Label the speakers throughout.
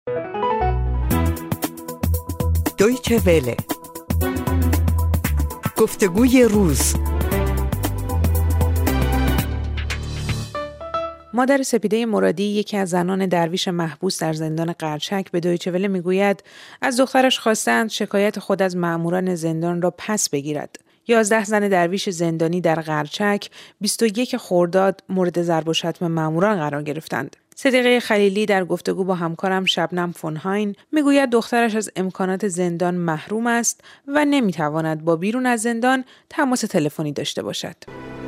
Speaker 1: دویچه وله. گفتگوی روز.
Speaker 2: مادر سپیده مرادی، یکی از زنان درویش محبوس در زندان قرچک، به دویچه وله میگوید از دخترش خواستند شکایت خود از مأموران زندان را پس بگیرد. 11 زن درویش زندانی در قرچک 21 خرداد مورد ضرب و شتم مأموران قرار گرفتند. صدیقه خلیلی در گفتگو با همکارم شبنم فونهاین میگوید دخترش از امکانات زندان محروم است و نمیتواند با بیرون از زندان تماس تلفنی داشته باشد.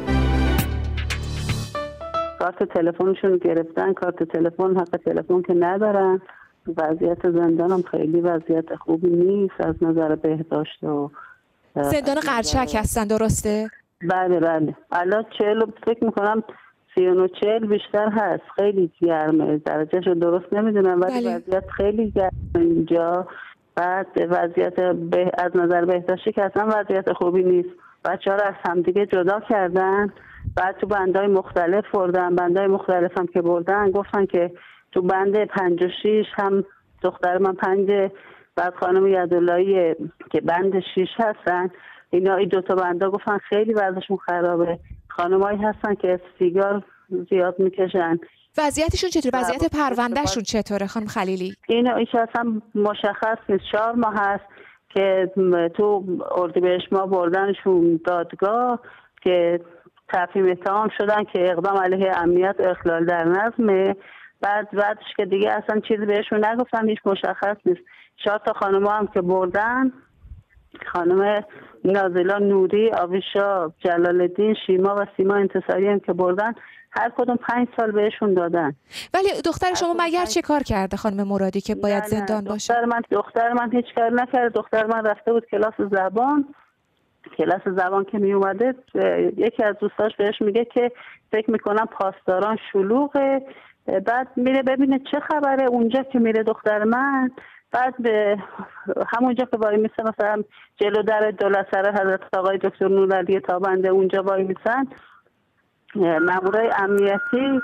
Speaker 3: کارت تلفنشون گرفتن، کارت تلفن، حق تلفن که ندارن. وضعیت زندان هم خیلی وضعیت خوبی نیست از نظر بهداشت و
Speaker 4: زندان قرچک هستن، درسته؟
Speaker 3: بله. الان 40 فکر میکنم 39-40 بیشتر هست. خیلی گرمه، درجهشو درست نمیدونم ولی وضعیت خیلی گرمه اینجا. بعد وضعیت از نظر بهداشتی که اصلا وضعیت خوبی نیست. بچه‌ها رو از همدیگه جدا کردن. بعد تو بندهای مختلف بردن. بندهای مختلف هم که بردن گفتن که تو بند 5 و 6 هم دختر من 5، بعد خانم یداللهی که بند 6 هستن. این 2 تا بندا گفتن خیلی وضعشون خرابه. خانمایی هستن که سیگار زیاد میکشن.
Speaker 4: وضعیتشون چطوره؟ وضعیت پروندهشون چطوره خانم خلیلی؟
Speaker 3: این اصلا مشخص نیست. 4 ماه هست که تو اردیبهشت ما بردنشون دادگاه که تفهیم اتهام شدن که اقدام علیه امنیت و اخلال در نظمه. بعدش که دیگه اصلا چیزی بهشون نگفتن، هیچ مشخص نیست. 4 تا خانم هم که بردن، خانم نازلا نوری، آویشا جلال‌الدین، شیما و سیما انتصاری هم که بردن، هر کدوم 5 سال بهشون دادن.
Speaker 4: ولی دختر شما مگر چه کار کرده خانم مرادی که باید زندان باشه؟
Speaker 3: دختر من هیچ کار نکرد. دختر من رفته بود کلاس زبان که می اومده، یکی از دوستاش بهش میگه که فکر میکنم پاسداران شلوغه. بعد میره ببینه چه خبره. اونجا که میره دختر من، بعد به همونجا که وای میسه، مثلا جلو در دولت سرای حضرت آقای دکتر نورعلی تابنده، اونجا وای میسن مامورای امنیتی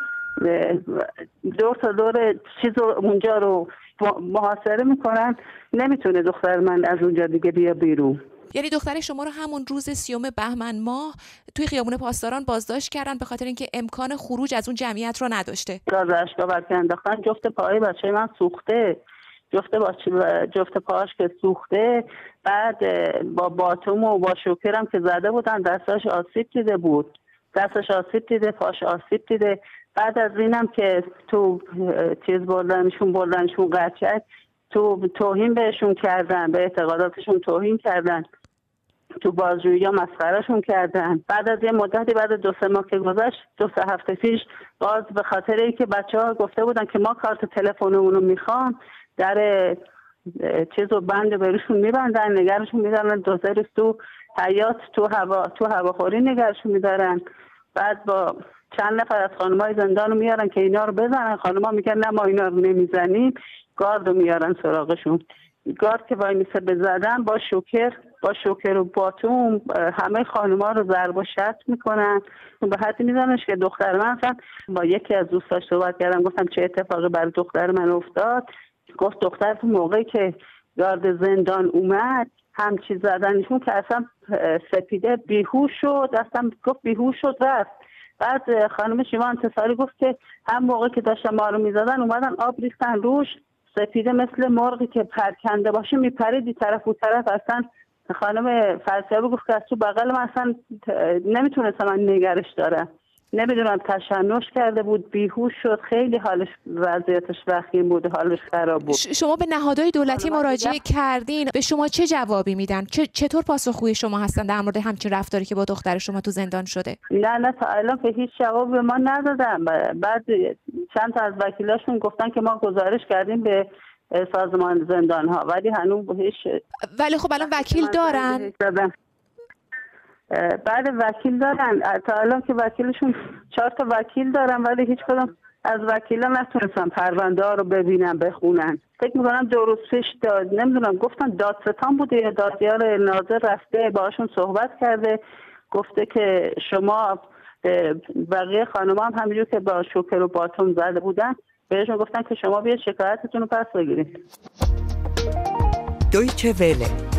Speaker 3: دور تا دور چیز اونجا رو محاصره میکنن. نمیتونه دختر من از اونجا دیگه بیا بیرون.
Speaker 4: یعنی دختر شما رو همون روز 30 بهمن ماه توی خیابون پاسداران بازداشت کردن به خاطر اینکه امکان خروج از اون جمعیت رو نداشته.
Speaker 3: گاز اشک‌آور انداختن. جفت پای بچه من سوخته. جفت پاش که سوخته. بعد با باتوم و با شوکرم که زده بودن، دستاش آسیب دیده بود. دستش آسیب دیده، پاش آسیب دیده. بعد از اینم که تو چیز بردنشون قرچک، تو توهین بهشون کردن، به اعتقاداتشون توهین کردن، تو بازجویی ها مسخرهشون کردن. بعد از یه مدتی، بعد 2-3 ماه که گذشت، 2-3 هفته پیش، باز به خاطر اینکه بچه‌ها گفته بودن که ما کارت تلفنمون رو میخوام، در چیزو بند بهشون میبندن، نگرشون میدارن 2 روز تو حیات، تو هواخوری نگرشون میدارن. بعد با چند نفر از خانمای زندان رو میارن که اینا رو بزنن. خانم‌ها میگن نه ما اینا رو نمیزنیم. گارد رو میارن سراغشون. گارد که وای میسه بزدن، با شوکر و باتوم همه خانم‌ها رو ضرب و شتم میکنن. به حدی میزنش که دختر من اصلا با یکی از دوستاش صحبت کردم، گفتم چه اتفاقی برای دختر من افتاد. گفت دختر تو موقعی که گارد زندان اومد همچی زدنشون که اصلا سپیده بیهوش شد، اصلا گفت بیهوش شد رفت. بعد خانم شیما انتصاری گفت که هم موقع که داشتن ما رو میزدن اومدن آب ریختن روش. سپیده مثل مرغی که پرکنده باشه میپرید این طرف اون طرف. اصلا خانم فرسیابی گفت که از تو بغل من اصلا نمیتونستم من نگرش دارم. نمیدونم تشنج کرده بود، بیهوش شد. خیلی حالش وضعیتش وخیم بود، حالش خراب بود.
Speaker 4: شما به نهادهای دولتی مراجعه کردین، به شما چه جوابی میدن؟ چطور پاسخگوی شما هستن در مورد همچین رفتاری که با دختر شما تو زندان شده؟
Speaker 3: نه تا الان که هیچ جواب به ما ندادن. بعد چند تا از وکیلاشون گفتن که ما گزارش کردیم به سازمان زندان ها، ولی هنوز هیچ.
Speaker 4: ولی خب الان وکیل دارن.
Speaker 3: بعد وکیل دارن تا الان که وکیلشون 4 تا وکیل دارن، ولی هیچ کدوم از وکیلا نتونستن پرونده ها رو ببینن بخونن. فکر میکنم 2 روز پیش نمیدونم گفتن دادستان بوده یا دادیار ناظر رفته باهاشون صحبت کرده، گفته که شما بقیه خانم‌ها هم همینجور که با شوکر و باتوم زده بودن بهشون گفتن که شما بیاید شکایتتون رو پس بگیرید.
Speaker 1: دویچه وله